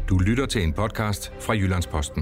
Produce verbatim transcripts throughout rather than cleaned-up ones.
Du lytter til en podcast fra Jyllands-Posten.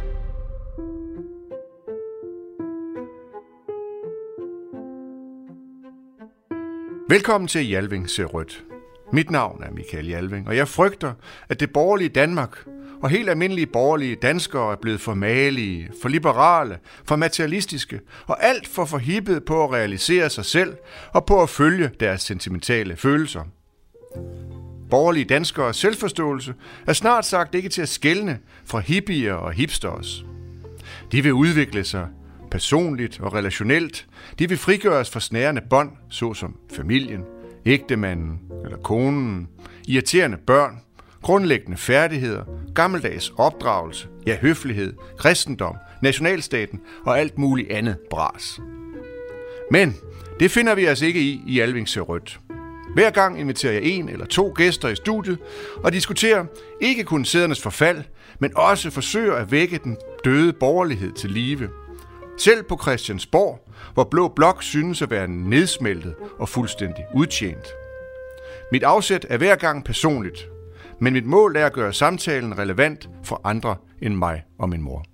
Velkommen til Jalving ser rødt. Mit navn er Michael Jalving, og jeg frygter, at det borgerlige Danmark og helt almindelige borgerlige danskere er blevet for malige, for liberale, for materialistiske og alt for forhippet på at realisere sig selv og på at følge deres sentimentale følelser. Borgerlige danskere selvforståelse er snart sagt ikke til at skelne fra hippier og hipsters. De vil udvikle sig personligt og relationelt. De vil frigøres fra snærende bånd, såsom familien, ægtemanden eller konen, irriterende børn, grundlæggende færdigheder, gammeldags opdragelse, ja høflighed, kristendom, nationalstaten og alt muligt andet bras. Men det finder vi altså ikke i i Jalving ser rødt. Hver gang inviterer jeg en eller to gæster i studiet og diskuterer ikke kun sædernes forfald, men også forsøger at vække den døde borgerlighed til live. Selv på Christiansborg, hvor Blå Blok synes at være nedsmeltet og fuldstændig udtjent. Mit afsæt er hver gang personligt, men mit mål er at gøre samtalen relevant for andre end mig og min mor.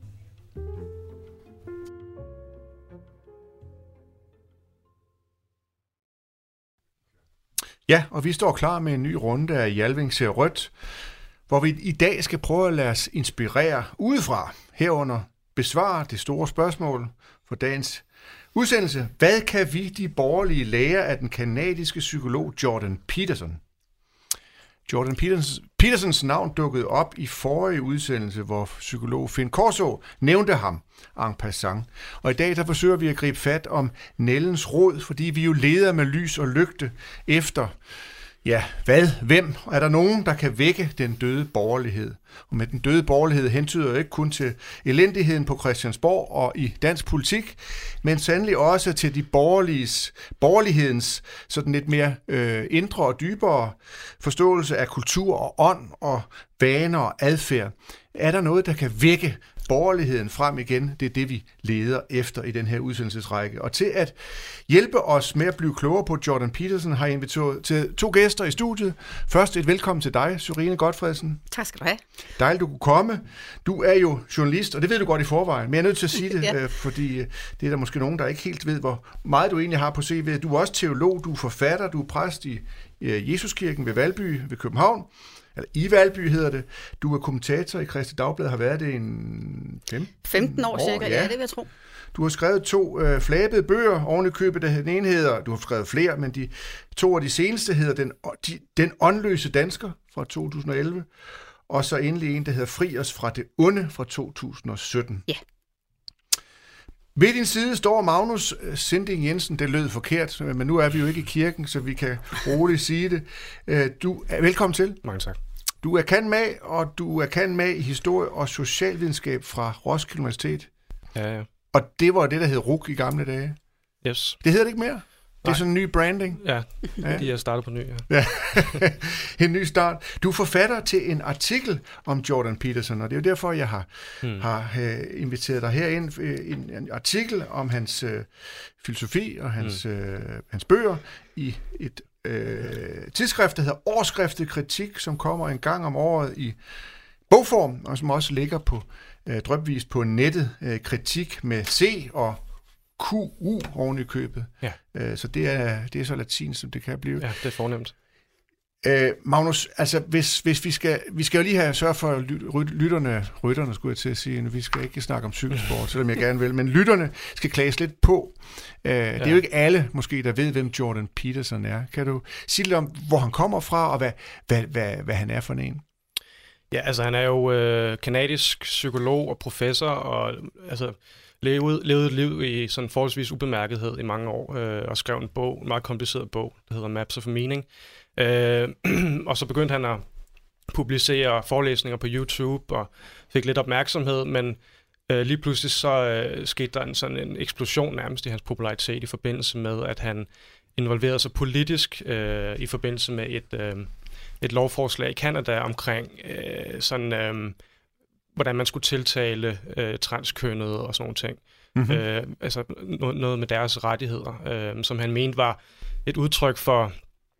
Ja, og vi står klar med en ny runde af Jalving ser rødt, hvor vi i dag skal prøve at lade os inspirere udefra, herunder besvare det store spørgsmål for dagens udsendelse. Hvad kan vi, de borgerlige, lære af den kanadiske psykolog Jordan Peterson? Jordan Petersons, Petersons navn dukkede op i forrige udsendelse, hvor psykolog Finn Korså nævnte ham en passant. Og i dag der forsøger vi at gribe fat om nældens rod, fordi vi jo leder med lys og lygte efter, ja, hvad, hvem? Er der nogen, der kan vække den døde borgerlighed? Og med den døde borgerlighed hentyder jeg ikke kun til elendigheden på Christiansborg og i dansk politik, men sandelig også til de borgerliges, borgerlighedens sådan lidt mere øh, indre og dybere forståelse af kultur og ånd og vaner og adfærd. Er der noget, der kan vække borgerligheden frem igen? Det er det, vi leder efter i den her udsendelsesrække. Og til at hjælpe os med at blive klogere på Jordan Peterson, har jeg inviteret til to gæster i studiet. Først et velkommen til dig, Sørine Gotfredsen. Tak skal du have. Dejligt, du kunne komme. Du er jo journalist, og det ved du godt i forvejen, men jeg er nødt til at sige det, ja. fordi det er der måske nogen, der ikke helt ved, hvor meget du egentlig har på C V. Du er også teolog, du er forfatter, du er præst i Jesuskirken ved Valby ved København. Eller i Valby hedder det. Du er kommentator i Kristi Dagblad, har været det i en femten år cirka, ja, det vil jeg tro. Du har skrevet to øh, flabede bøger oven i købet. Den ene hedder, du har skrevet flere, men de to af de seneste hedder Den, de, den åndløse dansker fra to tusind og elleve, og så endelig en, der hedder Fri os fra det onde fra to tusind og sytten. Ja. Ved din side står Magnus Sinding Jensen. Det lød forkert, men nu er vi jo ikke i kirken, så vi kan roligt sige det. Du er velkommen til. Mange tak. Du er kan med, og du er kan med i historie og socialvidenskab fra Roskilde Universitet. Ja, ja. Og det var det, der hed R U C i gamle dage. Yes. Det hedder det ikke mere? Det er Nej. sådan en ny branding. Ja, ja. de er startet på ny, ja. ja. En ny start. Du er forfatter til en artikel om Jordan Peterson, og det er jo derfor, jeg har, hmm. har uh, inviteret dig herind. En, en artikel om hans uh, filosofi og hans, hmm. uh, hans bøger i et uh, tidsskrift, der hedder Årskriftet Kritik, som kommer en gang om året i bogform, og som også ligger på uh, drypvis på nettet. Uh, kritik med C og Q U oven i købet. Ja. Øh, så det er, det er så latin, som det kan blive. Ja, det er fornemt. Øh, Magnus, altså hvis, hvis vi skal, vi skal jo lige have sørge for lytterne, rytterne skulle jeg til at sige, vi skal ikke snakke om cykelsport, selvom jeg gerne vil, men lytterne skal klædes lidt på. Øh, ja. Det er jo ikke alle, måske, der ved, hvem Jordan Peterson er. Kan du sige lidt om, hvor han kommer fra, og hvad, hvad, hvad, hvad han er for en? Ja, altså han er jo øh, kanadisk psykolog og professor, og altså levet, levet et liv i sådan forholdsvis ubemærkethed i mange år, øh, og skrev en bog, en meget kompliceret bog, der hedder Maps of Meaning. Øh, og så begyndte han at publicere forelæsninger på YouTube, og fik lidt opmærksomhed, men øh, lige pludselig så øh, skete der en sådan en eksplosion nærmest i hans popularitet i forbindelse med, at han involverede sig politisk øh, i forbindelse med et, øh, et lovforslag i Canada omkring øh, sådan... Øh, hvordan man skulle tiltale øh, transkønnede og sådan nogle ting. Mm-hmm. Øh, altså noget, noget med deres rettigheder, øh, som han mente var et udtryk for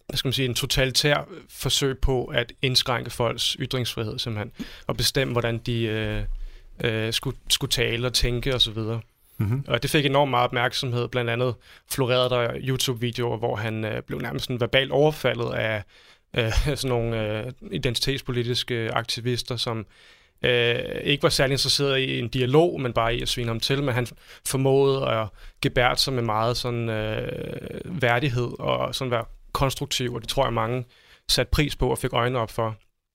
hvad skal man sige, en totalitær forsøg på at indskrænke folks ytringsfrihed simpelthen, og bestemme, hvordan de øh, øh, skulle, skulle tale og tænke osv. Mm-hmm. Og det fik enormt meget opmærksomhed. Blandt andet florerede der YouTube-videoer, hvor han øh, blev nærmest sådan verbalt overfaldet af øh, sådan nogle øh, identitetspolitiske aktivister, som øh, ikke var særlig interesseret i en dialog, men bare i at svine ham til. Men han formåede at gebærde sig med meget sådan øh, værdighed og sådan være konstruktiv, og det tror jeg mange satte pris på og fik øjnene op for.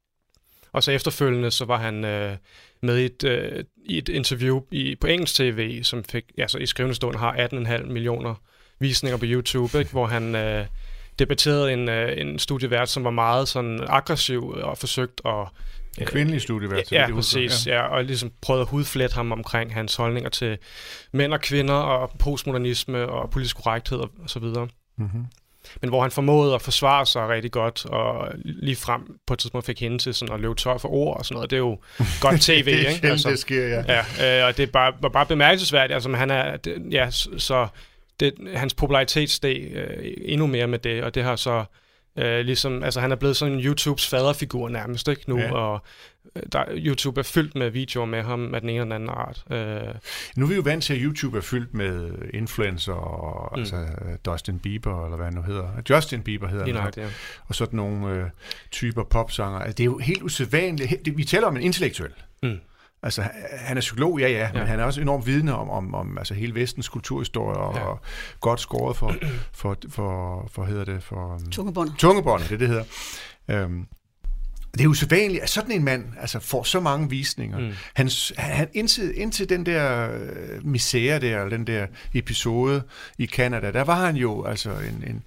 Og så efterfølgende, så var han øh, med i et, øh, i et interview i, på engelsk tv, som fik, ja, så i skrivende stund har atten komma fem millioner visninger på YouTube, ikke? Hvor han øh, debatterede en, øh, en studievært, som var meget sådan aggressiv og forsøgt at... Øh, en kvindelig studievært. Ja, ja præcis. Ja. Ja, og ligesom prøvede at hudflette ham omkring hans holdninger til mænd og kvinder og postmodernisme og politisk korrekthed og så videre. Mm-hmm. Men hvor han formåede at forsvare sig rigtig godt, og lige frem på et tidspunkt fik hende til sådan at løbe tør for ord og sådan noget. Det er jo godt tv, det er ikke? Altså, det sker, ja. Ja, øh, og det er bare, var bare bemærkelsesværdigt. Altså, han er, det, ja, så det, hans popularitet steg øh, endnu mere med det, og det har så øh, ligesom, altså han er blevet sådan en YouTubes faderfigur nærmest, ikke nu, ja. Og der, YouTube er fyldt med videoer med ham af den ene eller den anden art. Øh. Nu er vi jo vant til, at YouTube er fyldt med influencer, og, mm. altså Dustin Bieber, eller hvad han nu hedder. Justin Bieber hedder han. Ja. Og sådan nogle øh, typer popsanger. Altså, det er jo helt usædvanligt. Vi taler om en intellektuel. Mm. Altså, han er psykolog, ja, ja, ja, men han er også enormt vidende om, om, om altså, hele Vestens kulturhistorie, og, ja. Og godt skåret for, for, for, for, hedder det, for... Um, tungebåndet. Tungebåndet, det det hedder. Um, Det er usædvanligt, at sådan en mand altså, får så mange visninger. Mm. Han, han, indtil, indtil den der øh, misære der, eller den der episode i Canada, der var han jo altså en, en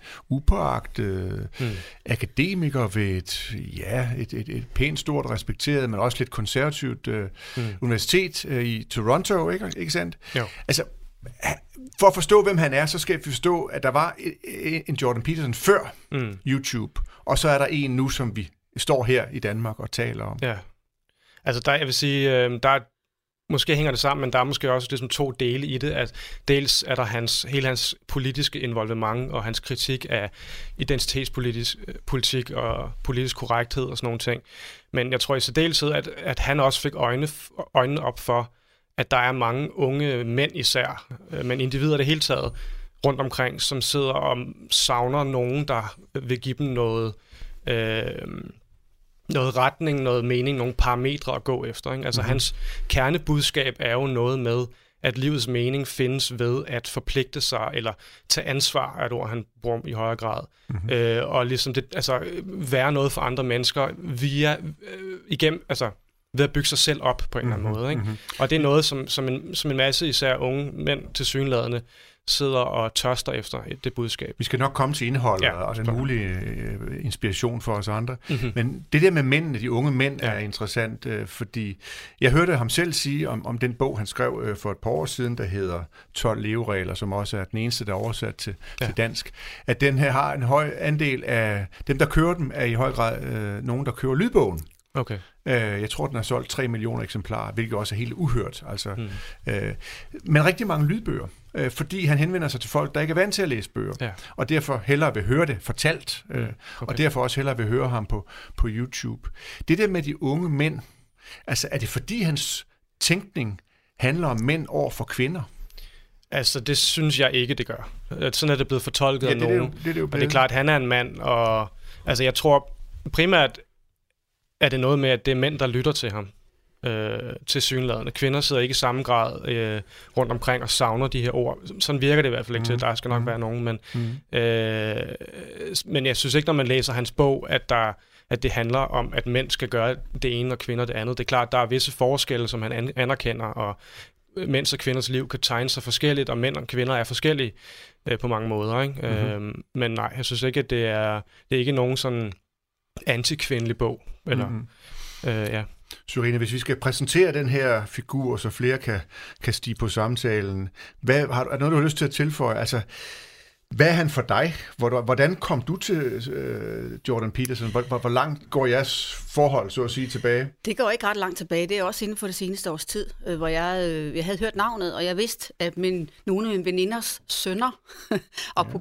upåagtet mm. akademiker ved et, ja, et, et, et pænt stort respekteret, men også lidt konservativt øh, mm. universitet øh, i Toronto, ikke, ikke sandt? Jo. Altså, for at forstå, hvem han er, så skal vi forstå, at der var en Jordan Peterson før mm. YouTube, og så er der en nu, som vi står her i Danmark og taler om. Ja, altså der, jeg vil sige, øh, der er, måske hænger det sammen, men der er måske også ligesom to dele i det, at dels er der hans, hele hans politiske involvement og hans kritik af identitetspolitik politik og politisk korrekthed og sådan nogle ting. Men jeg tror i særdeleshed, at, at han også fik øjne, øjnene op for, at der er mange unge mænd især, men individer det hele taget, rundt omkring, som sidder og savner nogen, der vil give dem noget øh, noget retning, noget mening, nogle parametre at gå efter. Ikke? Altså mm-hmm. hans kernebudskab er jo noget med, at livets mening findes ved at forpligte sig, eller tage ansvar, er et ord, han bruger i højere grad. Mm-hmm. Øh, og ligesom det, altså, være noget for andre mennesker via, øh, igennem, altså ved at bygge sig selv op på en mm-hmm. eller anden måde. Ikke? Mm-hmm. Og det er noget, som, som, en, som en masse især unge mænd tilsyneladende sidder og tørster efter det budskab. Vi skal nok komme til indholdet ja, og den mulige øh, inspiration for os andre. Mm-hmm. Men det der med mændene, de unge mænd, ja. er interessant, øh, fordi jeg hørte ham selv sige om, om den bog, han skrev øh, for et par år siden, der hedder tolv leveregler, som også er den eneste, der er oversat til, ja. til dansk, at den her har en høj andel af dem, der kører dem, er i høj grad øh, nogen, der kører lydbogen. Okay. Jeg tror, den har solgt tre millioner eksemplarer, hvilket også er helt uhørt. Altså, mm. øh, men rigtig mange lydbøger, øh, fordi han henvender sig til folk, der ikke er vant til at læse bøger, ja. og derfor hellere vil høre det fortalt, øh, okay. og derfor også hellere vil høre ham på, på YouTube. Det der med de unge mænd, altså er det fordi hans tænkning handler om mænd over for kvinder? Altså, det synes jeg ikke, det gør. Sådan er det blevet fortolket ja, af det, nogen. Det, det, det, det, og det er klart, at han er en mand, og altså, jeg tror primært, er det noget med, at det er mænd, der lytter til ham, øh, til synladende. Kvinder sidder ikke i samme grad øh, rundt omkring og savner de her ord. Sådan virker det i hvert fald ikke mm. til. Der skal nok mm. være nogen, men, mm. øh, men jeg synes ikke, når man læser hans bog, at, der, at det handler om, at mænd skal gøre det ene, og kvinder det andet. Det er klart, der er visse forskelle, som han anerkender, og mænds og kvinders liv kan tegne sig forskelligt, og mænd og kvinder er forskellige øh, på mange måder. Ikke? Mm-hmm. Øh, men nej, jeg synes ikke, at det er, det er ikke nogen sådan antikvindelig bog. Eller, mm-hmm. øh, ja. Sørine, hvis vi skal præsentere den her figur, så flere kan, kan stige på samtalen, hvad, har, er der noget, du har lyst til at tilføje? Altså, hvad er han for dig? Hvordan kom du til øh, Jordan Peterson? Hvor, hvor, hvor langt går jeres forhold, så at sige, tilbage? Det går ikke ret langt tilbage. Det er også inden for det seneste års tid, øh, hvor jeg, øh, jeg havde hørt navnet, og jeg vidste, at min, nogle af mine veninders sønner, apropos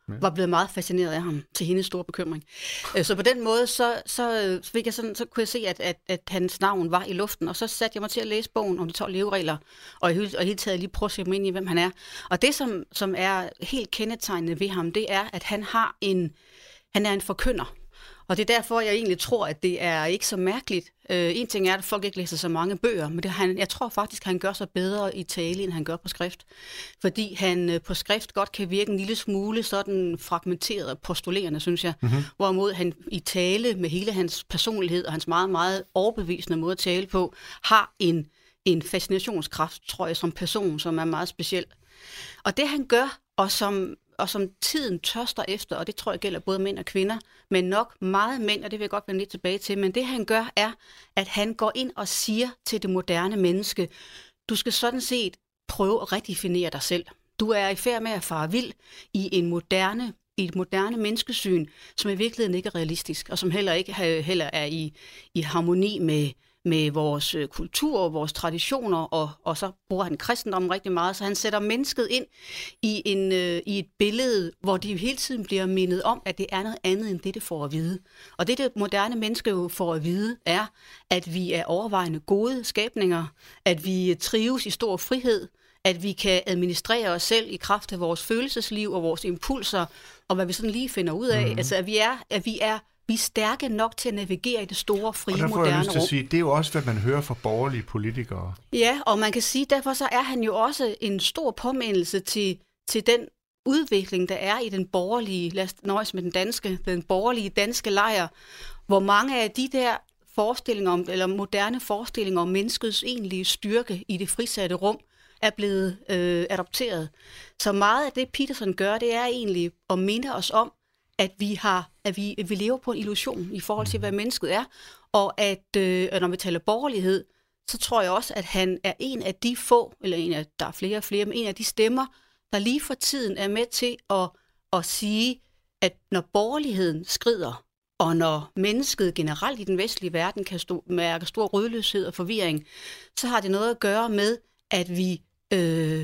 ja. var blevet meget fascineret af ham, til hendes store bekymring. Så på den måde, så, så, fik jeg sådan, så kunne jeg se, at, at, at hans navn var i luften, og så satte jeg mig til at læse bogen om de tolv leveregler, og i hele taget lige prøve at se mig ind i, hvem han er. Og det, som, som er helt kendetegnende ved ham, det er, at han har en, han er en forkynder. Og det er derfor, jeg egentlig tror, at det er ikke så mærkeligt. Øh, en ting er, at folk ikke læser så mange bøger, men det, han, jeg tror faktisk, at han gør sig bedre i tale, end han gør på skrift. Fordi han øh, på skrift godt kan virke en lille smule sådan fragmenteret og postulerende, synes jeg. Mm-hmm. Hvorimod han i tale med hele hans personlighed og hans meget, meget overbevisende måde at tale på, har en, en fascinationskraft, tror jeg, som person, som er meget speciel. Og det han gør, og som... og som tiden tørster efter, og det tror jeg gælder både mænd og kvinder, men nok meget mænd, og det vil jeg godt vende lidt tilbage til, men det han gør er, at han går ind og siger til det moderne menneske, du skal sådan set prøve at redefinere dig selv. Du er i færd med at fare vild i en moderne, i et moderne menneskesyn, som i virkeligheden ikke er realistisk, og som heller ikke heller er i, i harmoni med med vores kultur og vores traditioner, og, og så bruger han kristendommen rigtig meget, så han sætter mennesket ind i, en, øh, i et billede, hvor de hele tiden bliver mindet om, at det er noget andet end det, det får at vide. Og det, det moderne menneske jo får at vide, er, at vi er overvejende gode skabninger, at vi trives i stor frihed, at vi kan administrere os selv i kraft af vores følelsesliv og vores impulser, og hvad vi sådan lige finder ud af. Mm. Altså, at vi er, at vi er Vi er stærke nok til at navigere i det store, frie, moderne rum. Og der får jeg lyst til at sige, det er jo også, hvad man hører fra borgerlige politikere. Ja, og man kan sige, derfor så er han jo også en stor påmindelse til, til den udvikling, der er i den borgerlige, lad os nøjes med den danske, den borgerlige danske lejr, hvor mange af de der forestillinger om, eller moderne forestillinger om menneskets egentlige styrke i det frisatte rum, er blevet øh, adopteret. Så meget af det, Peterson gør, det er egentlig at minde os om, at vi har, at vi, at vi lever på en illusion i forhold til, hvad mennesket er, og at øh, når vi taler borgerlighed, så tror jeg også, at han er en af de få, eller en af, der er flere og flere, men en af de stemmer, der lige for tiden er med til at, at sige, at når borgerligheden skrider, og når mennesket generelt i den vestlige verden kan stå, mærke stor rødløshed og forvirring, så har det noget at gøre med, at vi øh,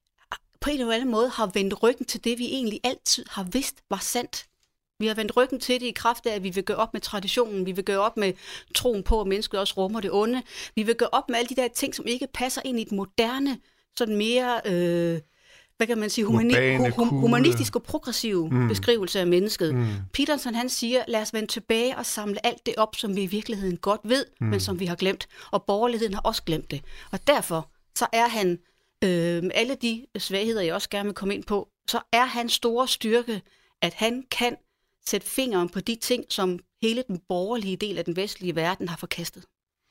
på en eller anden måde har vendt ryggen til det, vi egentlig altid har vidst var sandt. Vi har vendt ryggen til det i kraft af, at vi vil gøre op med traditionen, vi vil gøre op med troen på, at mennesket også rummer det onde. Vi vil gøre op med alle de der ting, som ikke passer ind i et moderne, sådan mere, øh, hvad kan man sige, humani- Urbane, hum- humanistisk og progressiv mm. beskrivelse af mennesket. Mm. Peterson, han siger, lad os vende tilbage og samle alt det op, som vi i virkeligheden godt ved, mm. men som vi har glemt. Og borgerligheden har også glemt det. Og derfor, så er han, øh, med alle de svagheder, jeg også gerne vil komme ind på, så er hans store styrke, at han kan sætte fingeren på de ting, som hele den borgerlige del af den vestlige verden har forkastet.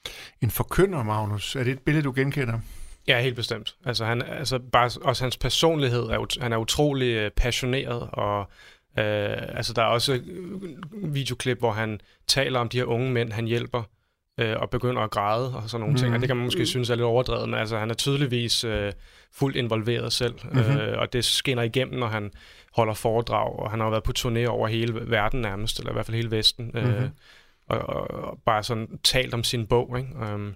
En forkynder, Magnus, er det et billede, du genkender? Ja, helt bestemt. Altså, han, altså bare, også hans personlighed, er, han er utrolig passioneret, og øh, altså, der er også videoklip, hvor han taler om de her unge mænd, han hjælper, øh, og begynder at græde, og sådan nogle mm. ting, og det kan man måske mm. synes er lidt overdrevet, men altså, han er tydeligvis øh, fuldt involveret selv, mm-hmm. øh, og det skinner igennem, når han holder foredrag, og han har været på turné over hele verden nærmest, eller i hvert fald hele Vesten, mm-hmm. øh, og, og, og bare sådan talt om sin bog, ikke? Um,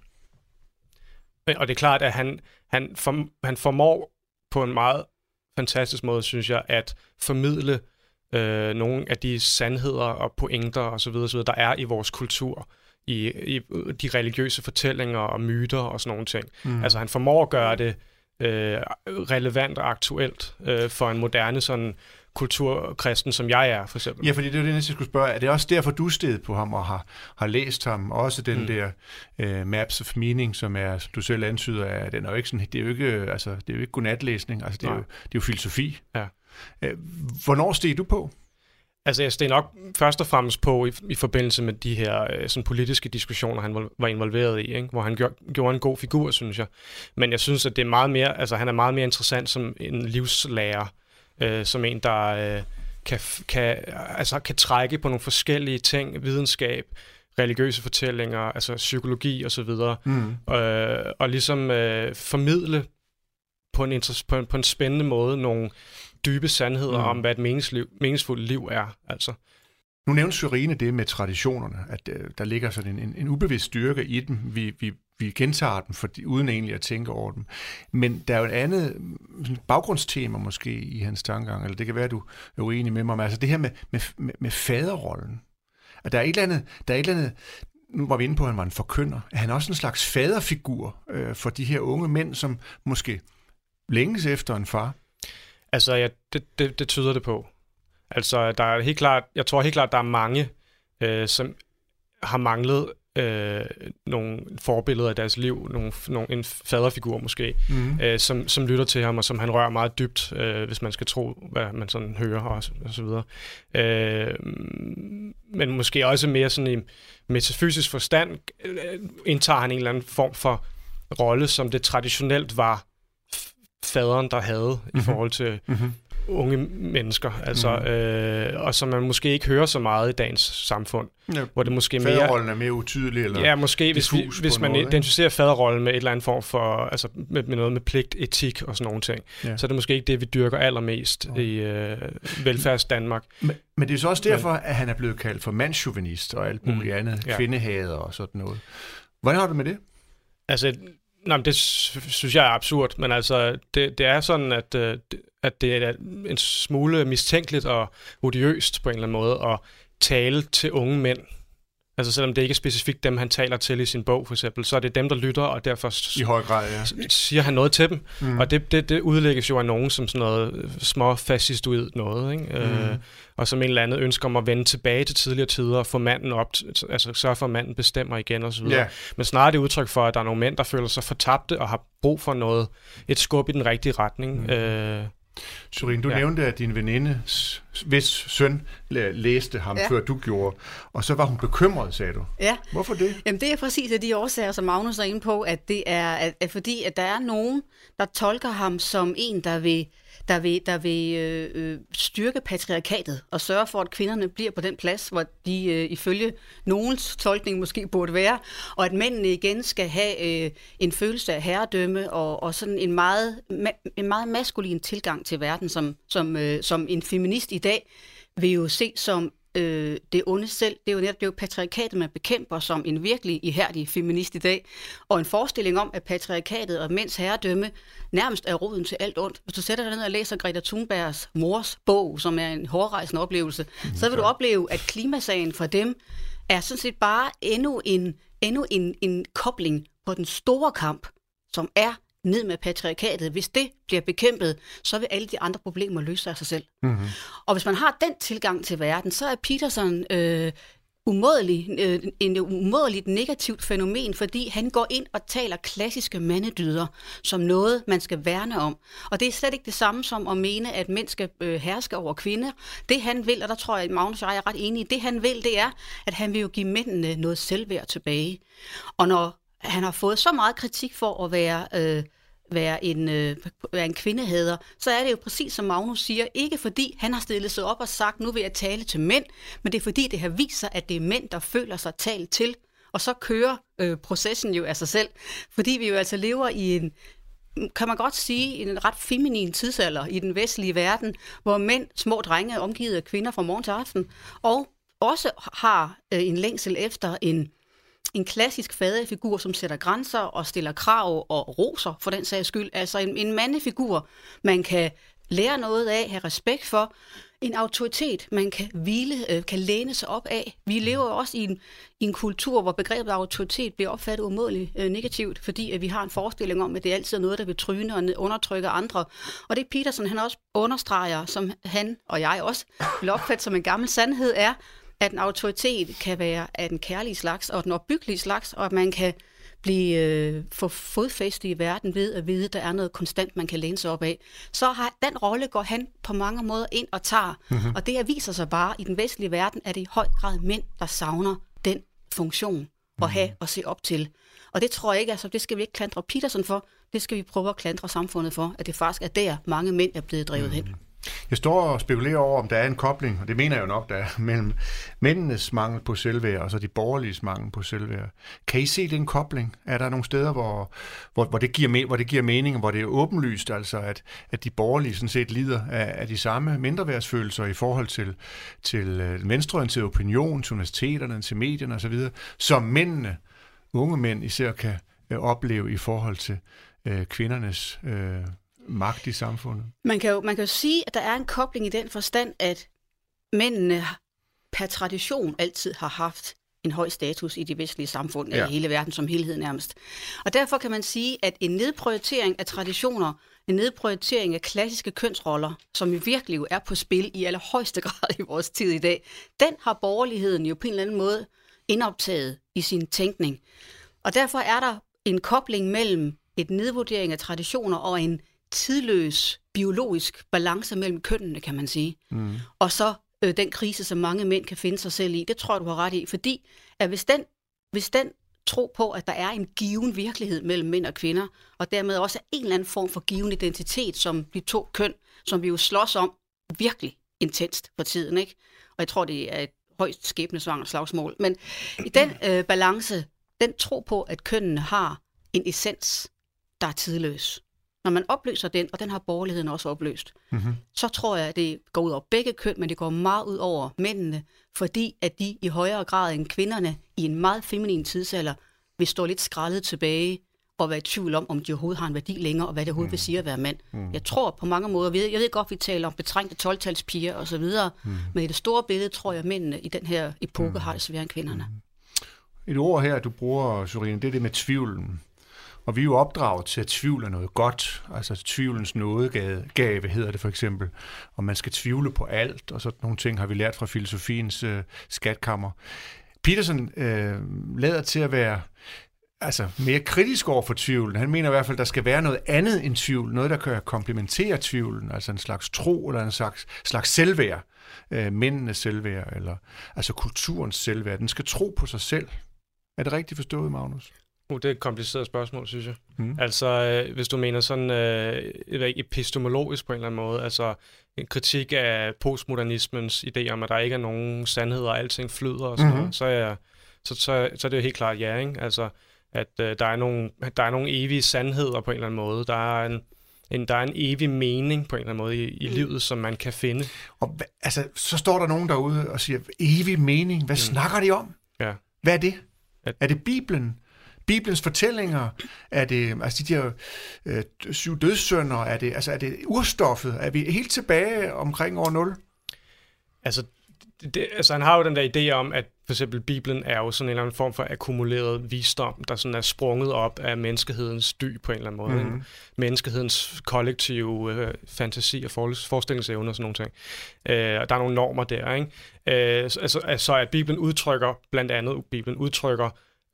og det er klart, at han, han, form, han formår på en meget fantastisk måde, synes jeg, at formidle øh, nogle af de sandheder og pointer og så videre, så videre, der er i vores kultur, i, i de religiøse fortællinger og myter og sådan nogle ting. Mm. Altså han formår at gøre det øh, relevant og aktuelt øh, for en moderne sådan kulturkristen, som jeg er, for eksempel. Ja, fordi det er jo det, jeg skulle spørge. Er det også derfor, du stod på ham og har, har læst ham? Også den mm. der uh, Maps of Meaning, som er, som du selv antyder, er, den er jo ikke sådan, det er jo ikke, altså, det er jo ikke godnatlæsning, altså, det, er jo, det er jo filosofi. Ja. Uh, hvornår steg du på? Altså, jeg steg nok først og fremmest på i, i forbindelse med de her øh, sådan politiske diskussioner, han var involveret i, ikke? Hvor han gjorde, gjorde en god figur, synes jeg. Men jeg synes, at det er meget mere, altså, han er meget mere interessant som en livslærer, øh, som en, der øh, kan, kan, altså, kan trække på nogle forskellige ting, videnskab, religiøse fortællinger, altså psykologi osv., mm. øh, og ligesom øh, formidle på en, på, en, på en spændende måde nogle dybe sandheder mm. om, hvad et meningsliv, meningsfuldt liv er. Altså. Nu nævnte Sørine det med traditionerne, at øh, der ligger sådan en, en, en ubevidst styrke i dem. Vi, vi, vi gentager dem, for, uden egentlig at tænke over dem. Men der er jo et andet baggrundstema måske i hans tankegang, eller det kan være, at du er uenig med mig, men altså det her med, med, med, med faderrollen. At der er et eller andet, der er et eller andet, nu var vi inde på, at han var en forkynder, er han også en slags faderfigur øh, for de her unge mænd, som måske længes efter en far? Altså, ja, det, det, det tyder det på. Altså, der er helt klart, jeg tror helt klart, der er mange, øh, som har manglet øh, nogle forbilleder i deres liv, nogle, nogle, en faderfigur måske, mm-hmm. øh, som, som lytter til ham, og som han rører meget dybt, øh, hvis man skal tro, hvad man sådan hører, og, og så videre. Øh, men måske også mere sådan i metafysisk forstand, øh, indtager han en eller anden form for rolle, som det traditionelt var faderen, der havde mm-hmm. i forhold til mm-hmm. unge mennesker, altså, mm. øh, og som man måske ikke hører så meget i dagens samfund, ja, hvor det måske mere... Faderrollen er mere utydelig, eller... Ja, måske, hvis, vi, hvis man noget, identificerer faderrollen med et eller andet form for, altså med, med noget med pligt, etik og sådan nogle ting, ja. Så er det måske ikke det, vi dyrker allermest ja. i øh, velfærds Danmark. Men, men det er så også derfor, men, at han er blevet kaldt for mandschauvinist og alt muligt mm, andet, ja. Kvindehader og sådan noget. Hvordan har du med det? Altså... Nej, men det synes jeg er absurd, men altså, det, det er sådan, at, at det er en smule mistænkeligt og odiøst på en eller anden måde at tale til unge mænd. Altså selvom det ikke er specifikt dem, han taler til i sin bog, for eksempel, så er det dem, der lytter, og derfor i høj grad, ja. siger han noget til dem. Mm. Og det, det, det udlægges jo af nogen som sådan noget små fascistoid noget, ikke? Mm. Øh, og som en eller anden ønsker om at vende tilbage til tidligere tider og få manden op, altså sørge for, at manden bestemmer igen og så videre. Yeah. Men snarere det udtryk for, at der er nogle mænd, der føler sig fortabte og har brug for noget, et skub i den rigtige retning. Mm. Øh, Sørine, du ja. nævnte, at din veninde, hvis søn læste ham, ja. før du gjorde, og så var hun bekymret, sagde du. Ja. Hvorfor det? Jamen, det er præcis af de årsager, som Magnus er inde på, at det er at, at fordi, at der er nogen, der tolker ham som en, der vil, der vil, der vil øh, øh, styrke patriarkatet og sørge for, at kvinderne bliver på den plads, hvor de øh, ifølge nogens tolkning måske burde være, og at mændene igen skal have øh, en følelse af herredømme og, og sådan en meget, ma- en meget maskulin tilgang til verden, som, som, øh, som en feminist i dag vil jo se som øh, det onde selv. Det er jo netop det er jo patriarkatet, man bekæmper som en virkelig ihærdig feminist i dag. Og en forestilling om, at patriarkatet og mænds herredømme nærmest er roden til alt ondt. Hvis du sætter dig ned og læser Greta Thunbergs mors bog, som er en hårdrejsende oplevelse, mm, så vil du opleve, at klimasagen for dem er sådan set bare endnu en, endnu en, en kobling på den store kamp, som er ned med patriarkatet. Hvis det bliver bekæmpet, så vil alle de andre problemer løse sig af sig selv. Mm-hmm. Og hvis man har den tilgang til verden, så er Peterson øh, umådelig, øh, en umådeligt negativt fænomen, fordi han går ind og taler klassiske mandedyder som noget, man skal værne om. Og det er slet ikke det samme som at mene, at mænd skal øh, herske over kvinder. Det han vil, og der tror jeg, at Magnus og jeg er ret enige, det han vil, det er, at han vil jo give mændene noget selvværd tilbage. Og når han har fået så meget kritik for at være, øh, være, en, øh, være en kvindehader, så er det jo præcis som Magnus siger, ikke fordi han har stillet sig op og sagt, nu vil jeg tale til mænd, men det er fordi, det har vist sig, at det er mænd, der føler sig talt til, og så kører øh, processen jo af sig selv, fordi vi jo altså lever i en, kan man godt sige, en ret feminin tidsalder i den vestlige verden, hvor mænd, små drenge, er omgivet af kvinder fra morgen til aften, og også har øh, en længsel efter en En klassisk faderfigur, som sætter grænser og stiller krav og roser for den sags skyld. Altså en, en mandefigur, man kan lære noget af, have respekt for. En autoritet, man kan hvile, øh, kan læne sig op af. Vi lever jo også i en, i en kultur, hvor begrebet autoritet bliver opfattet umådeligt øh, negativt, fordi at vi har en forestilling om, at det altid er noget, der vil tryne og undertrykke andre. Og det Peterson, han også understreger, som han og jeg også vil opfatte som en gammel sandhed, er, at en autoritet kan være af den kærlige slags og den opbyggelige slags, og at man kan blive øh, få fodfæste i verden ved at vide, at der er noget konstant, man kan læne sig op af. Så har den rolle går han på mange måder ind og tager. Mm-hmm. Og det her viser sig bare, i den vestlige verden er det i høj grad mænd, der savner den funktion at have og se op til. Og det tror jeg ikke, altså det skal vi ikke klandre Peterson for, det skal vi prøve at klandre samfundet for, at det faktisk er der, mange mænd er blevet drevet mm-hmm. hen. Jeg står og spekulerer over, om der er en kobling, og det mener jeg jo nok, der er, mellem mændenes mangel på selvværd og så de borgerliges mangel på selvværd. Kan I se den kobling? Er der nogle steder, hvor, hvor, hvor, det, giver, hvor det giver mening, hvor det er åbenlyst, altså at, at de borgerlige sådan set lider af, af de samme mindreværdsfølelser i forhold til, til uh, venstreorienteret opinion, til universiteterne, til medierne osv., som mændene, unge mænd især, kan øh, opleve i forhold til øh, kvindernes øh, magt i samfundet? Man kan, jo, man kan jo sige, at der er en kobling i den forstand, at mændene per tradition altid har haft en høj status i de vestlige samfund, ja. i hele verden som helhed nærmest. Og derfor kan man sige, at en nedprioritering af traditioner, en nedprioritering af klassiske kønsroller, som i virkelig jo er på spil i allerhøjeste grad i vores tid i dag, den har borgerligheden jo på en eller anden måde indoptaget i sin tænkning. Og derfor er der en kobling mellem et nedvurdering af traditioner og en tidløs biologisk balance mellem kønnene, kan man sige. Mm. Og så øh, den krise, som mange mænd kan finde sig selv i. Det tror jeg, du har ret i. Fordi at hvis den, hvis den tro på, at der er en given virkelighed mellem mænd og kvinder, og dermed også en eller anden form for given identitet, som de to køn, som vi jo slås om virkelig intenst for tiden, ikke? Og jeg tror, det er et højst skæbnesvangert slagsmål. Men i den øh, balance, den tro på, at kønnene har en essens, der er tidløs. Når man opløser den, og den har borgerligheden også opløst, mm-hmm. så tror jeg, at det går ud over begge køn, men det går meget ud over mændene, fordi at de i højere grad end kvinderne i en meget feminin tidsalder vil stå lidt skrællet tilbage og være i tvivl om, om de overhovedet har en værdi længere, og hvad det overhovedet mm. vil sige at være mand. Mm. Jeg tror på mange måder, jeg ved godt, vi taler om betrængte tolv-talspiger og så videre, mm. men i det store billede tror jeg, at mændene i den her epoke mm. har det sværere end kvinderne. Et ord her, du bruger, Sørine, det er det med tvivlen. Og vi er jo opdraget til, at tvivl er noget godt. Altså tvivlens nådegave hedder det for eksempel. Og man skal tvivle på alt, og sådan nogle ting har vi lært fra filosofiens øh, skatkammer. Peterson øh, lader til at være altså, mere kritisk over for tvivlen. Han mener i hvert fald, at der skal være noget andet end tvivl. Noget, der kan komplementere tvivlen. Altså en slags tro eller en slags, slags selvværd. Øh, mændenes selvværd, eller altså kulturens selvværd. Den skal tro på sig selv. Er det rigtigt forstået, Magnus? Uh, det er et kompliceret spørgsmål, synes jeg. Mm. Altså, øh, hvis du mener sådan øh, epistemologisk på en eller anden måde, altså en kritik af postmodernismens idé om, at der ikke er nogen sandheder, og alting flyder og sådan mm-hmm. noget, så er, så, så, så er det jo helt klart ja, ikke? Altså, at øh, der, er nogle, der er nogle evige sandheder på en eller anden måde. Der er en, en, der er en evig mening på en eller anden måde i, i mm. livet, som man kan finde. Og altså, så står der nogen derude og siger, evig mening, hvad mm. snakker de om? Ja. Hvad er det? At, er det Bibelen? Bibelens fortællinger, er det altså de der øh, syv dødssynder, er det altså er det urstoffet, er vi helt tilbage omkring år nul? Altså, det, altså han har jo den der idé om, at for eksempel Bibelen er jo sådan en eller anden form for akkumuleret visdom, der sådan er sprunget op af menneskehedens dyb på en eller anden måde. Mm-hmm. Menneskehedens kollektive øh, fantasi og forestillingsevne og sådan nogle ting. Øh, og der er nogle normer der, ikke? Øh, altså, altså at Bibelen udtrykker, blandt andet Bibelen udtrykker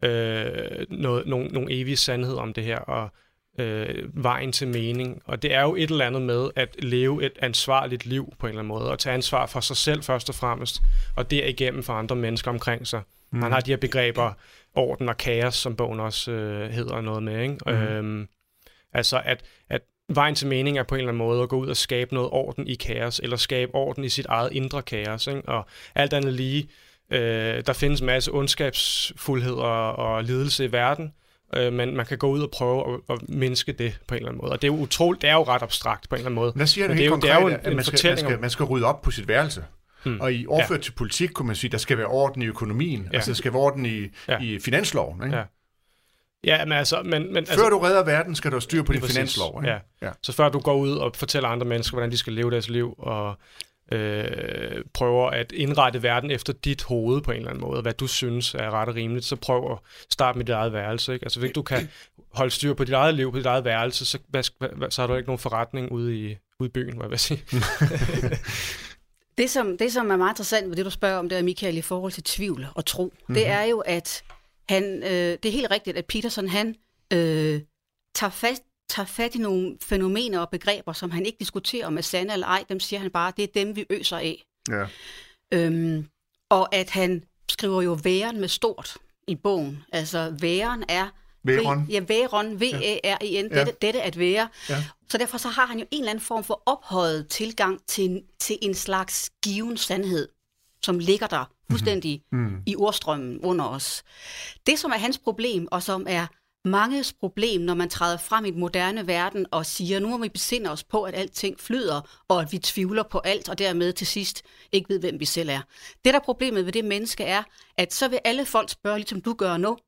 Øh, noget, nogle, nogle evige sandheder om det her, og øh, vejen til mening. Og det er jo et eller andet med at leve et ansvarligt liv på en eller anden måde, og tage ansvar for sig selv først og fremmest, og derigennem for andre mennesker omkring sig. Mm. Man har de her begreber, orden og kaos, som bogen også øh, hedder noget med. Ikke? Mm. Øhm, altså at, at vejen til mening er på en eller anden måde at gå ud og skabe noget orden i kaos, eller skabe orden i sit eget indre kaos. Ikke? Og alt andet lige, Øh, der findes en masse ondskabsfuldhed og, og lidelse i verden, øh, men man kan gå ud og prøve at, at mindske det på en eller anden måde. Og det er jo utroligt, det er jo ret abstrakt på en eller anden måde. Hvad siger det helt konkret, det er jo en, at man skal, man, skal, man skal rydde op på sit værelse? Hmm. Og i overført ja. til politik kunne man sige, at der skal være orden i økonomien, ja. altså der skal være orden i, ja. i finansloven, ikke? Ja. Ja, men altså... Men, men, før altså, du redder verden, skal du have styr på din finanslov, ikke? Ja. ja. Så før du går ud og fortæller andre mennesker, hvordan de skal leve deres liv, og Øh, prøver at indrette verden efter dit hoved på en eller anden måde, hvad du synes er ret og rimeligt, så prøv at starte med dit eget værelse. Ikke? Altså hvis du kan holde styr på dit eget liv, på dit eget værelse, så, hvad, så har du ikke nogen forretning ude i, ude i byen, hvad jeg vil sige. det, som, det, som er meget interessant ved det, du spørger om, det er, Michael, i forhold til tvivl og tro, mm-hmm. det er jo, at han, øh, det er helt rigtigt, at Peterson, han øh, tager fast tager fat i nogle fænomener og begreber, som han ikke diskuterer om er sande eller ej. Dem siger han bare, det er dem, vi øser af. Ja. Øhm, og at han skriver jo væren med stort i bogen. Altså, væren er... Væren? Ja, væren, V A R E N, ja. dette, dette at være. Ja. Så derfor så har han jo en eller anden form for ophøjet tilgang til, til en slags given sandhed, som ligger der fuldstændig mm-hmm. i ordstrømmen under os. Det, som er hans problem, og som er manges problem, når man træder frem i den moderne verden og siger, nu må vi besinde os på, at alting flyder, og at vi tvivler på alt, og dermed til sidst ikke ved, hvem vi selv er. Det, der problemet ved det menneske er, at så vil alle folk spørge, ligesom du gør nu,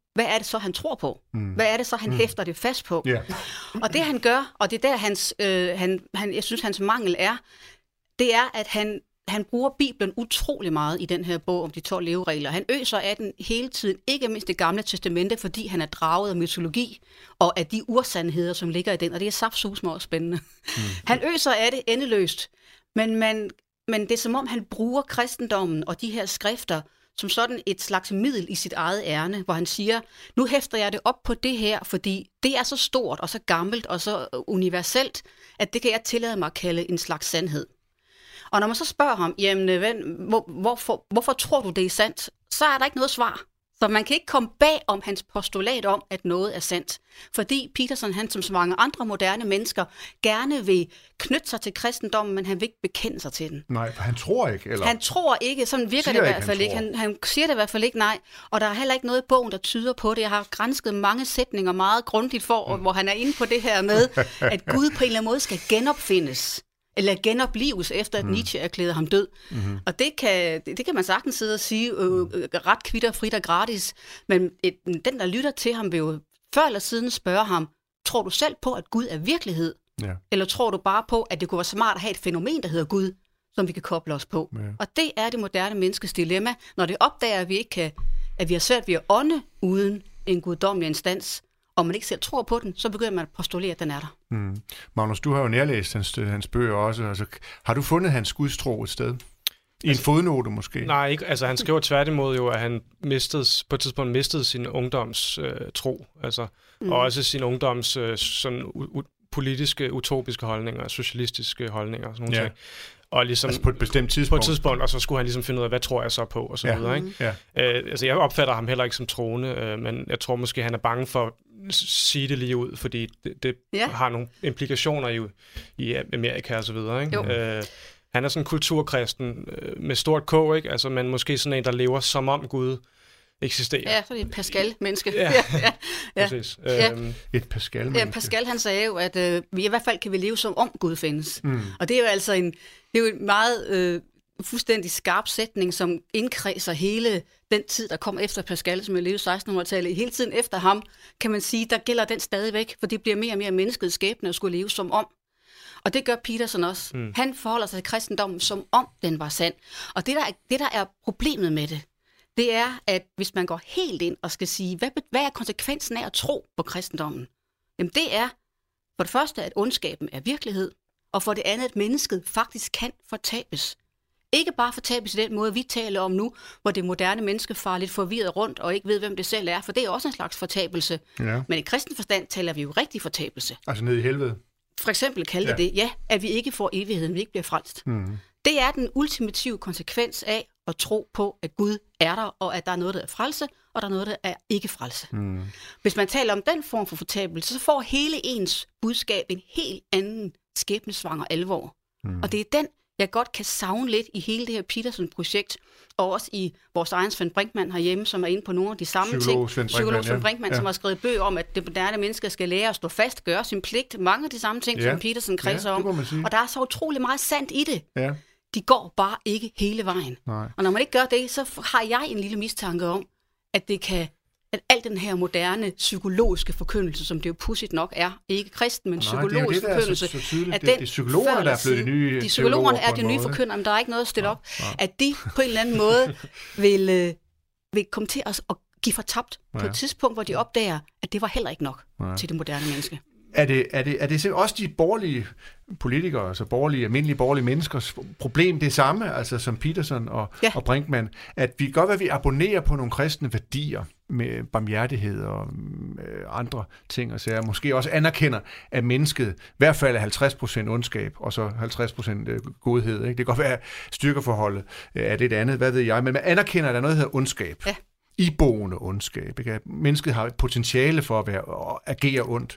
hvad er det så, han tror på? Mm. Hvad er det så, han mm. hæfter det fast på? Yeah. Og det han gør, og det er der, hans, øh, han, han, jeg synes, hans mangel er, det er, at han, han bruger Bibelen utrolig meget i den her bog om de tolv leveregler. Han øser af den hele tiden, ikke mindst det gamle testamente, fordi han er draget af mytologi og af de ursandheder, som ligger i den, og det er saftsusme og spændende. Mm. Han øser af det endeløst, men, man, men det er som om, han bruger kristendommen og de her skrifter som sådan et slags middel i sit eget ærne, hvor han siger, nu hæfter jeg det op på det her, fordi det er så stort og så gammelt og så universelt, at det kan jeg tillade mig at kalde en slags sandhed. Og når man så spørger ham, jamen, ven, hvor, hvorfor, hvorfor tror du, det er sandt? Så er der ikke noget svar. Så man kan ikke komme bag om hans postulat om, at noget er sandt. Fordi Peterson, han som så mange andre moderne mennesker, gerne vil knytte sig til kristendommen, men han vil ikke bekende sig til den. Nej, for han tror ikke, eller? Han tror ikke, sådan virker siger det i ikke, hvert fald han ikke. Han, han siger det i hvert fald ikke, nej. Og der er heller ikke noget i bogen, der tyder på det. Jeg har gransket mange sætninger meget grundigt for, mm. hvor han er inde på det her med, at Gud på en eller anden måde skal genopfindes. Eller genoplives, efter at mm. Nietzsche erklærede ham død. Mm-hmm. Og det kan, det, det kan man sagtens sidde og sige øh, øh, ret kvitter, frit og gratis. Men et, den, der lytter til ham, vil jo før eller siden spørge ham, tror du selv på, at Gud er virkelighed? Ja. Eller tror du bare på, at det kunne være smart at have et fænomen, der hedder Gud, som vi kan koble os på? Ja. Og det er det moderne menneskes dilemma, når det opdager, at vi ikke kan, at vi har svært ved at ånde uden en guddommelig instans, og man ikke selv tror på den, så begynder man at postulere, at den er der. Mm. Magnus, du har jo nærlæst hans, hans bøger også. Altså, har du fundet hans gudstro et sted? I altså, en fodnote måske? Nej, ikke. Altså, han skriver tværtimod jo, at han mistede, på et tidspunkt mistede sin ungdoms øh, tro. Altså, mm. Og også sin ungdoms øh, sådan, u- u- politiske, utopiske holdninger, socialistiske holdninger og sådan nogle ja. ting. Og ligesom, altså på et bestemt tidspunkt? På et tidspunkt, og så skulle han ligesom finde ud af, hvad tror jeg så på, og så ja. videre. Ikke? Ja. Øh, altså, jeg opfatter ham heller ikke som troende, øh, men jeg tror måske, han er bange for at sige det lige ud, fordi det, det ja. har nogle implikationer i, i Amerika og så videre. Ikke? Øh, han er sådan en kulturkristen øh, med stort K, ikke? Altså, men måske sådan en, der lever som om Gud eksisterer. Ja, så det er et Pascal-menneske. Ja, ja, ja. Præcis. Ja. Øhm. Et Pascal-menneske. Ja, Pascal han sagde jo, at øh, vi i hvert fald kan vi leve som om Gud findes. Mm. Og det er jo altså en, det er jo en meget øh, fuldstændig skarp sætning, som indkredser hele den tid, der kom efter Pascal, som er levet sekstenhundredetallet. Hele tiden efter ham, kan man sige, der gælder den stadigvæk, for det bliver mere og mere menneskets skæbne at skulle leve som om. Og det gør Peterson også. Mm. Han forholder sig til kristendommen, som om den var sand. Og det der, er, det, der er problemet med det, det er, at hvis man går helt ind og skal sige, hvad, hvad er konsekvensen af at tro på kristendommen? Jamen det er for det første, at ondskaben er virkelighed, og for det andet, at mennesket faktisk kan fortabes. Ikke bare fortabes i den måde, vi taler om nu, hvor det moderne menneske farer lidt forvirret rundt og ikke ved, hvem det selv er, for det er også en slags fortabelse. Ja. Men i kristen forstand taler vi jo rigtig fortabelse. Altså ned i helvede? For eksempel kalde ja. det, ja, at vi ikke får evigheden, vi ikke bliver frelst. Mm. Det er den ultimative konsekvens af at tro på, at Gud er der, og at der er noget, der er frelse, og der er noget, der er ikke frelse. Mm. Hvis man taler om den form for fortabelse, så får hele ens budskab en helt anden skæbnesvanger alvor. Mm. Og det er den, jeg godt kan savne lidt i hele det her Peterson-projekt, og også i vores egen Svend Brinkmann herhjemme, som er inde på nogle af de samme Psykolog, ting. Svend Psykolog Svend ja. Brinkmann, ja. som har skrevet bøger om, at det moderne menneske skal lære at stå fast, gøre sin pligt. Mange af de samme ting, ja. som Peterson kredser ja, om. Og der er så utrolig meget sandt i det. Ja. De går bare ikke hele vejen. Nej. Og når man ikke gør det, så har jeg en lille mistanke om, at det kan, at al den her moderne psykologiske forkyndelse, som det jo pudsigt nok er, ikke kristen, men Nej, psykologisk det er forkyndelse, så, så at den, det er psykologerne, der er blevet de nye de psykologerne er de nye forkyndere, men der er ikke noget at stille op, ja, ja. at de på en eller anden måde vil, øh, vil komme til os at give fortabt ja. på et tidspunkt, hvor de opdager, at det var heller ikke nok ja. til det moderne menneske. Er det, er, det, er det også de borgerlige politikere, altså borgerlige, almindelige borgerlige menneskers problem det samme, altså som Peterson og, ja. og Brinkmann, at vi godt, at vi abonnerer på nogle kristne værdier med barmhjertighed og øh, andre ting, og så jeg måske også anerkender, at mennesket i hvert fald er halvtreds procent ondskab, og så halvtreds procent godhed. Ikke? Det kan godt være, at styrkeforholdet er det et andet, hvad ved jeg, men man anerkender, at der er noget, der hedder ondskab. Ja. Iboende ondskab. Ikke? Mennesket har et potentiale for at, være, at agere ondt.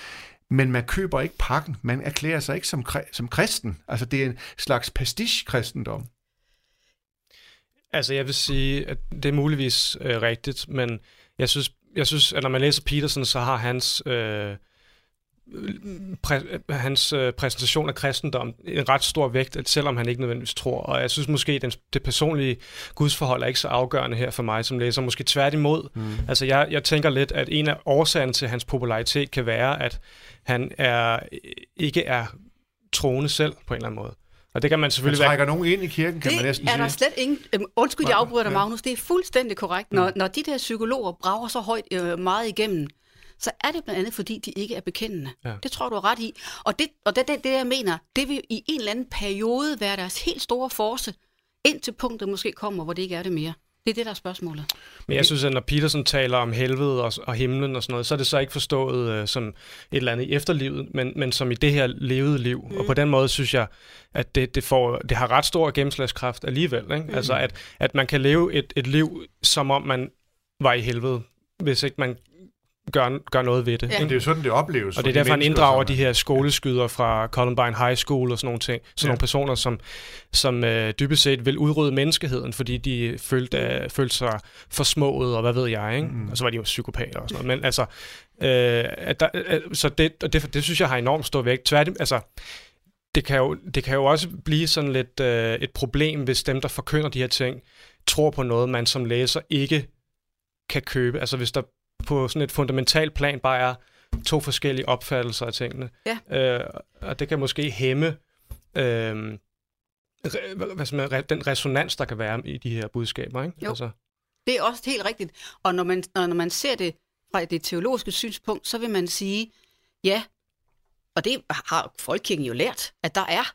Men man køber ikke pakken. Man erklærer sig ikke som, som kristen. Altså, det er en slags pastiche-kristendom. Altså, jeg vil sige, at det er muligvis øh, rigtigt, men jeg synes, jeg synes, at når man læser Peterson, så har hans øh, præ, hans øh, præsentation af kristendom en ret stor vægt, at selvom han ikke nødvendigvis tror. Og jeg synes måske, den, det personlige gudsforhold er ikke så afgørende her for mig som læser. Måske tværtimod. Mm. Altså jeg, jeg tænker lidt, at en af årsagerne til hans popularitet kan være, at han er, ikke er troende selv på en eller anden måde. Og det kan man selvfølgelig man trækker være... nogen ind i kirken, kan det man næsten er sige. Der slet ingen... Øhm, undskyld, jeg afbryder dig, Magnus. Det er fuldstændig korrekt. Når, når de der psykologer brager så højt øh, meget igennem, så er det blandt andet, fordi de ikke er bekendende. Ja. Det tror du er ret i. Og det, og det, det, det, jeg mener, det vil i en eller anden periode være deres helt store force, indtil punktet måske kommer, hvor det ikke er det mere. Det er det, der er spørgsmålet. Men jeg synes, at når Peterson taler om helvede og, og himlen og sådan noget, så er det så ikke forstået øh, som et eller andet i efterlivet, men, men som i det her levede liv. Mm. Og på den måde synes jeg, at det, det, får, det har ret stor gennemslagskraft alligevel. Ikke? Mm. Altså, at, at man kan leve et, et liv, som om man var i helvede, hvis ikke man gør, gør noget ved det. Ja. Det er jo sådan, det opleves. Og det er derfor, han inddrager de her skoleskyder fra Columbine High School og sådan nogle ting. Sådan ja. nogle personer, som, som øh, dybest set vil udrydde menneskeheden, fordi de følte, øh, følte sig forsmået, og hvad ved jeg, ikke? Mm. Og så var de jo psykopater og sådan noget. Men altså, øh, at der, øh, så det, og det, det synes jeg har enormt stor vægt. Tværtimod, altså, det kan, jo, det kan jo også blive sådan lidt øh, et problem, hvis dem, der forkynder de her ting, tror på noget, man som læser ikke kan købe. Altså hvis der på sådan et fundamentalt plan bare er to forskellige opfattelser af tingene. Ja. Øh, og det kan måske hæmme øh, re, hvad man, re, den resonans, der kan være i de her budskaber. Ikke? Jo, altså. Det er også helt rigtigt. Og når man, når man ser det fra det teologiske synspunkt, så vil man sige, ja, og det har folkekirken jo lært, at der er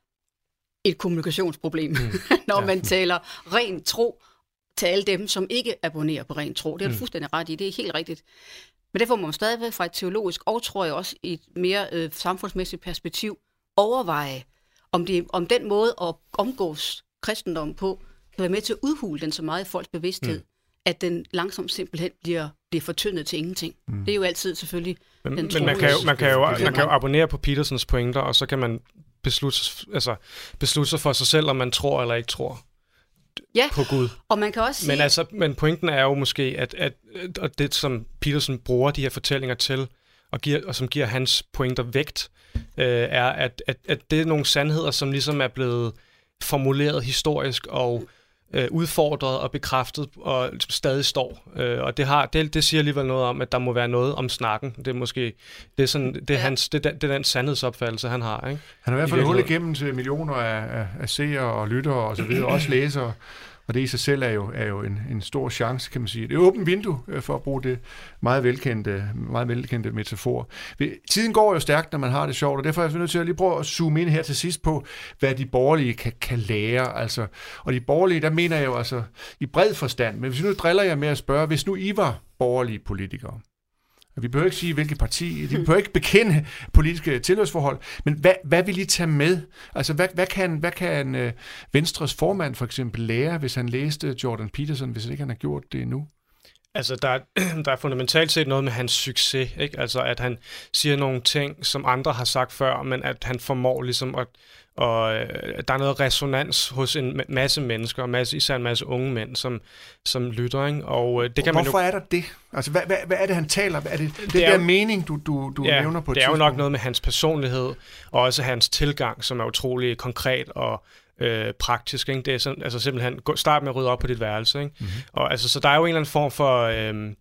et kommunikationsproblem, mm. når ja. man taler ren tro til alle dem, som ikke abonnerer på ren tro. Det er du mm. fuldstændig ret i, det er helt rigtigt. Men derfor må man stadigvæk fra et teologisk, og tror jeg også i et mere øh, samfundsmæssigt perspektiv, overveje, om, det, om den måde at omgås kristendom på, kan være med til at udhule den så meget i folks bevidsthed, mm. at den langsomt simpelthen bliver, bliver fortyndet til ingenting. Mm. Det er jo altid selvfølgelig men, den Men man kan, jo, man, kan jo, man kan jo abonnere på Petersons pointer, og så kan man beslutte, altså, beslutte sig for sig selv, om man tror eller ikke tror. Ja, på Gud. Og man kan også sige... Men, altså, men pointen er jo måske, at, at, at det, som Peterson bruger de her fortællinger til, og, giver, og som giver hans pointer vægt, øh, er, at, at, at det er nogle sandheder, som ligesom er blevet formuleret historisk og øh, udfordret og bekræftet og stadig står. Øh, og det, har, det, det siger alligevel noget om, at der må være noget om snakken. Det er måske det er sådan, det er, ja. hans, det, det er den sandhedsopfattelse, han har. Ikke? Han har i hvert fald hullet igennem til millioner af, af, af seere og lyttere og så videre, også læsere. Og det i sig selv er jo, er jo en, en stor chance, kan man sige. Det er et åbent vindue, for at bruge det meget velkendte, meget velkendte metafor. Tiden går jo stærkt, når man har det sjovt, og derfor er jeg nødt til at lige prøve at zoome ind her til sidst på, hvad de borgerlige kan, kan lære. Altså, og de borgerlige, der mener jeg jo altså i bred forstand, men hvis nu driller jeg med at spørge, hvis nu I var borgerlige politikere, vi behøver ikke sige, hvilket parti, vi behøver ikke bekende politiske tilhørsforhold, men hvad, hvad vil I tage med? Altså, hvad, hvad kan, hvad kan uh, Venstres formand for eksempel lære, hvis han læste Jordan Peterson, hvis ikke han har gjort det endnu? Altså, der er, der er fundamentalt set noget med hans succes, ikke? Altså, at han siger nogle ting, som andre har sagt før, men at han formår ligesom at og øh, der er noget resonans hos en masse mennesker, masse, især en masse unge mænd, som, som lytter, ikke? Og øh, det kan Hvorfor man jo... er der det? Altså, hvad, hvad, hvad er det, han taler om? Er det det, det er der jo... mening, du, du, du ja, nævner på et det er jo tidspunkt? nok noget med hans personlighed, og også hans tilgang, som er utrolig konkret og øh, praktisk, ikke? Det er sådan, altså simpelthen, start med at rydde op på dit værelse, ikke? Mm-hmm. Og altså, så der er jo en eller anden form for... Øh,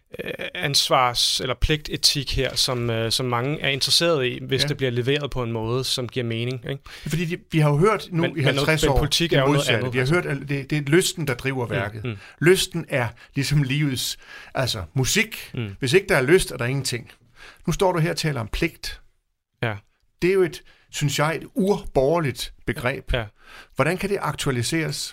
ansvars- eller pligtetik her, som, øh, som mange er interesseret i, hvis ja. det bliver leveret på en måde, som giver mening. Ikke? Fordi de, vi har jo hørt nu men, i halvtreds men, år, men politik er jo noget andet. Vi har hørt, at det, det er lysten, der driver værket. Mm, mm. Lysten er ligesom livets altså musik. Mm. Hvis ikke der er lyst, er der ingenting. Nu står du her og taler om pligt. Ja. Det er jo et, synes jeg, et urborgerligt begreb. Ja. Hvordan kan det aktualiseres?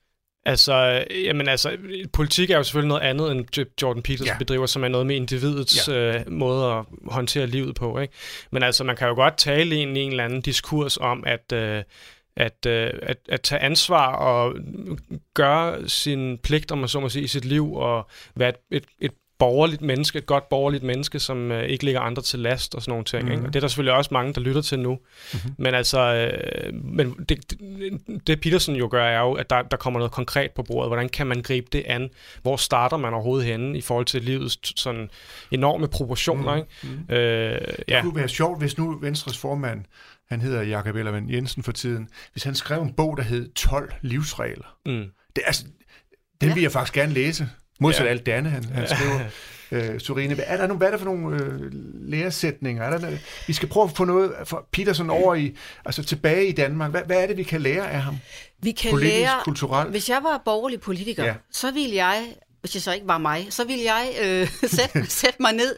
Altså, jamen altså, politik er jo selvfølgelig noget andet, end Jordan Peterson ja. bedriver, som er noget med individets ja. øh, måde at håndtere livet på, ikke? Men altså, man kan jo godt tale ind i en eller anden diskurs om, at, øh, at, øh, at, at tage ansvar og gøre sin pligt, om man så må sige, i sit liv, og være et, et, et borgerligt menneske, et godt borgerligt menneske, som øh, ikke ligger andre til last og sådan nogle ting. Mm. Ikke? Og det er der selvfølgelig også mange, der lytter til nu. Mm-hmm. Men altså, øh, men det, det, det Peterson jo gør, er jo, at der, der kommer noget konkret på bordet. Hvordan kan man gribe det an? Hvor starter man overhovedet henne i forhold til livets sådan enorme proportioner? Mm. Ikke? Mm. Øh, ja. Det kunne være sjovt, hvis nu Venstres formand, han hedder Jakob Ellemann Jensen for tiden, hvis han skrev en bog, der hed tolv livsregler. Mm. Det, altså, den vil jeg faktisk gerne læse. Modsat ja. alt det andet, han, han skriver. Øh, Sørine, er der, nogle, hvad er der for nogle øh, læresætninger? Er der, vi skal prøve at få noget for Peterson over i, altså tilbage i Danmark. Hvad, hvad er det, vi kan lære af ham? Vi kan Politisk, lære, kulturelt? Hvis jeg var borgerlig politiker, ja. så ville jeg, hvis jeg så ikke var mig, så ville jeg øh, sætte, sætte mig ned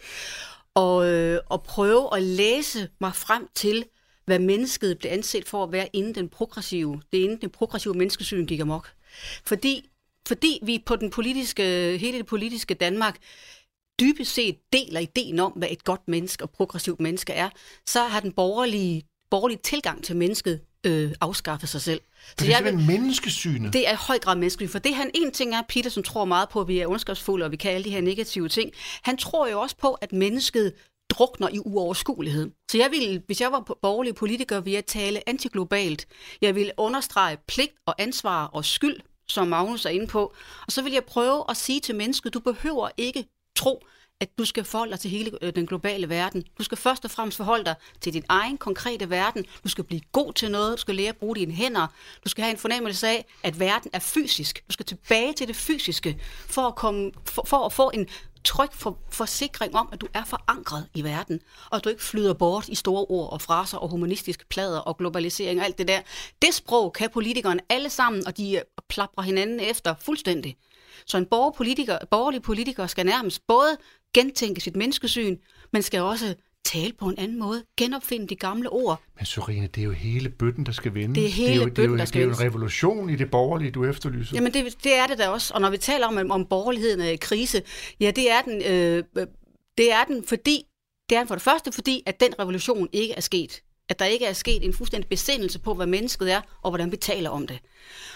og, øh, og prøve at læse mig frem til, hvad mennesket blev anset for at være inden den progressive, det inden den progressive menneskesyn gik amok. Fordi Fordi vi på den politiske, hele det politiske Danmark dybest set deler ideen om, hvad et godt menneske og progressivt menneske er, så har den borgerlige, borgerlige tilgang til mennesket øh, afskaffet sig selv. Så det er simpelthen menneskesynet. Det er i høj grad menneskesyn. For det han en ting er, Peterson tror meget på, at vi er ondskabsfulde, og vi kan alle de her negative ting. Han tror jo også på, at mennesket drukner i uoverskuelighed. Så jeg ville, hvis jeg var borgerlig politiker, ville jeg tale antiglobalt. Jeg ville understrege pligt og ansvar og skyld, som Magnus er inde på. Og så vil jeg prøve at sige til mennesket, du behøver ikke tro, at du skal forholde dig til hele den globale verden. Du skal først og fremmest forholde dig til din egen konkrete verden. Du skal blive god til noget. Du skal lære at bruge dine hænder. Du skal have en fornemmelse af, at verden er fysisk. Du skal tilbage til det fysiske for at, komme, for, for at få en tryg for, forsikring om, at du er forankret i verden, og at du ikke flyder bort i store ord og fraser og humanistisk plader og globalisering og alt det der. Det sprog kan politikerne alle sammen, og de plapper hinanden efter fuldstændig. Så en borgerlig politiker, borgerlig politiker skal nærmest både gentænke sit menneskesyn, men skal også tale på en anden måde, genopfinde de gamle ord. Men Sørine, det er jo hele bøtten, der skal vinde. Det er hele det er jo, bøtten, det er jo, der skal Det er jo en revolution i det borgerlige, du efterlyser. Jamen det, det er det da også. Og når vi taler om, om borgerligheden er i krise, ja, det er den, øh, det er den, fordi, det er den for det første, fordi at den revolution ikke er sket. At der ikke er sket en fuldstændig besindelse på, hvad mennesket er, og hvordan vi taler om det.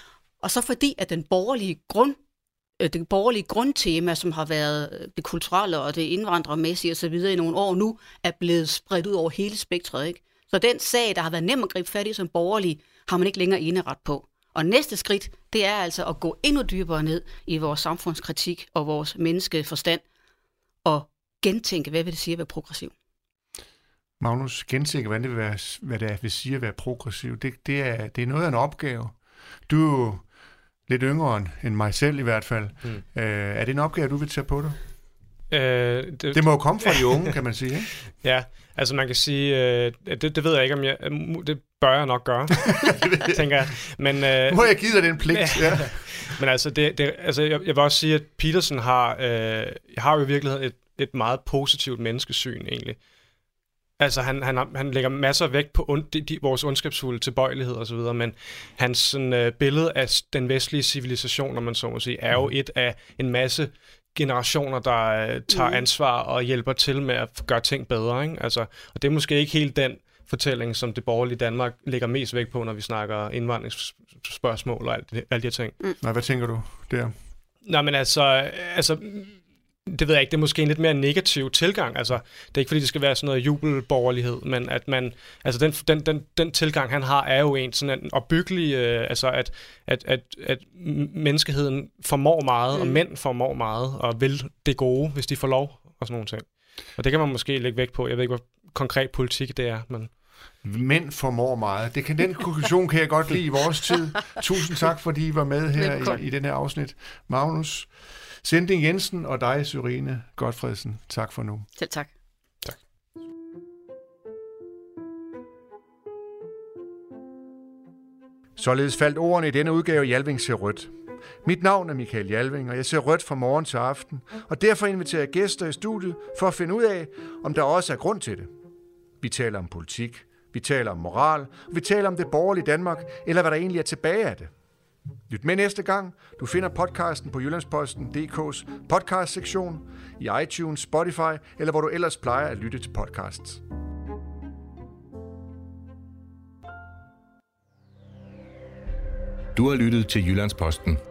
Og så fordi, at den borgerlige grund det borgerlige grundtema, som har været det kulturelle og det indvandrermæssige osv. i nogle år nu, er blevet spredt ud over hele spektret. Ikke? Så den sag, der har været nem at gribe fat i som borgerlig, har man ikke længere eneret på. Og næste skridt, det er altså at gå endnu dybere ned i vores samfundskritik og vores menneskeforstand og gentænke, hvad vil det sige at være progressiv. Magnus, gentænke, hvad det, vil være, hvad det er, vil sige at være progressiv, det, det, er, det er noget af en opgave. Du er lidt yngre end mig selv i hvert fald. Mm. Øh, er det en opgave, du vil tage på dig? Øh, det, det må jo komme fra de unge, kan man sige, ikke? Ja, altså man kan sige, øh, det, det ved jeg ikke, om jeg, det bør jeg nok gøre, tænker jeg. Men, øh, må jeg give dig den pligt, ja. Men altså, det, det, altså jeg, jeg vil også sige, at Peterson har, øh, har jo i virkeligheden et, et meget positivt menneskesyn, egentlig. Altså, han, han, han lægger masser af vægt på und, de, de, vores ondskabsfulde tilbøjelighed og så videre, men hans sådan, øh, billede af den vestlige civilisation, når man så må sige, er jo et af en masse generationer, der øh, tager ansvar og hjælper til med at gøre ting bedre. Ikke? Altså, og det er måske ikke helt den fortælling, som det borgerlige Danmark lægger mest vægt på, når vi snakker indvandringsspørgsmål og alt, alle de her ting. Mm. Nej, hvad tænker du der? Nej, men altså... altså det ved jeg ikke, det er måske en lidt mere negativ tilgang. Altså, det er ikke fordi, det skal være sådan noget jubelborgerlighed, men at man, altså den, den, den, den tilgang, han har, er jo en sådan en opbyggelig, øh, altså at, at, at, at menneskeheden formår meget, mm. og mænd formår meget, og vil det gode, hvis de får lov, og sådan nogle ting. Og det kan man måske lægge vægt på. Jeg ved ikke, hvor konkret politik det er, men... Mænd formår meget. Det kan, den konklusion kan jeg godt lide i vores tid. Tusind tak, fordi I var med her i, i den her afsnit. Magnus Sinding Jensen og dig, Sørine Gotfredsen. Tak for nu. Selv tak. Tak. Således faldt ordene i denne udgave Jalving ser rødt. Mit navn er Michael Jalving, og jeg ser rødt fra morgen til aften, og derfor inviterer jeg gæster i studiet for at finde ud af, om der også er grund til det. Vi taler om politik, vi taler om moral, og vi taler om det borgerlige Danmark, eller hvad der egentlig er tilbage af det. Lyt med næste gang. Du finder podcasten på Jyllandsposten punktum d k's podcast-sektion, i iTunes, Spotify, eller hvor du ellers plejer at lytte til podcasts. Du har lyttet til Jyllandsposten